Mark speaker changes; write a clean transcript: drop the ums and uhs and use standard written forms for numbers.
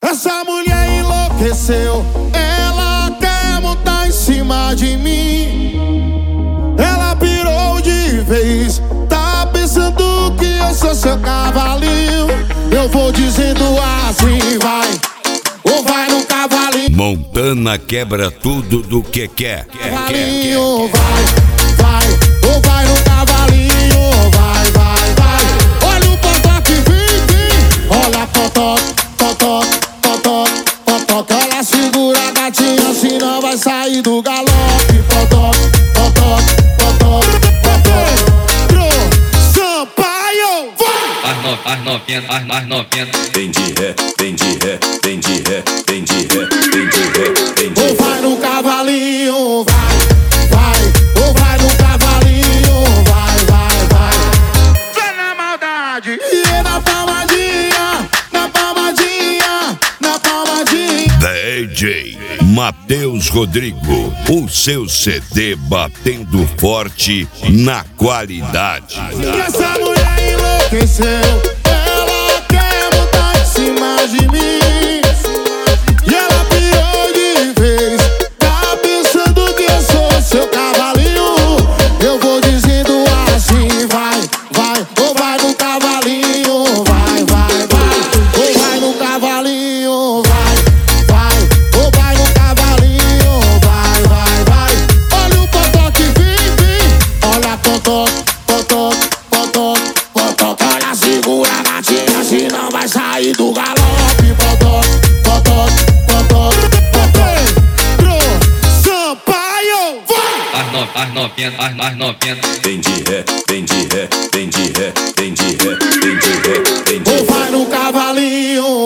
Speaker 1: Essa mulher enlouqueceu, ela quer montar em cima de mim. Ela pirou de vez, tá pensando que eu sou seu cavalinho. Eu vou dizendo assim, vai, ou vai no cavalinho.
Speaker 2: Montana quebra tudo do que quer.
Speaker 1: Cavalinho, vai, ou vai no cavalinho. Vai, vai, vai. Olha o potoque, vem. Olha potoque, potoque, potoque, potoque. Ela segura a gatinha, senão vai sair do galope. Potoque, potoque, potoque, potoque. Sampaio, vai.
Speaker 3: As novinhas.
Speaker 4: Vem de ré, vem de ré, vem de ré, vem de ré, vem de ré, vem de ré.
Speaker 1: Ou vai no cavalinho, vai, ou vai no cavalinho, vai. Vem na maldade. E na palmadinha, na palmadinha, na palmadinha.
Speaker 2: DJ Matheus Rodrigo, o seu CD batendo forte na qualidade.
Speaker 1: E essa mulher enlouqueceu, ela quer montar em cima de mim. E ela pirou de vez, tá pensando que eu sou seu cavalinho. Eu vou dizendo assim, vai, ou vai no cavalinho. Vai, ou vai no cavalinho. Vai, ou vai no cavalinho. Vai. Olha o potoque, vem. Olha potoque, potoque, potoque, potoque. Olha, segura a gatinha, senão vai sair do galope. Potoque, potoque, potoque, potoque. Sampaio, vai.
Speaker 3: As novinhas.
Speaker 4: Vem de ré, vem de ré, vem de ré, vem de ré, vem de ré, vem de ré.
Speaker 1: Ou vai no cavalinho.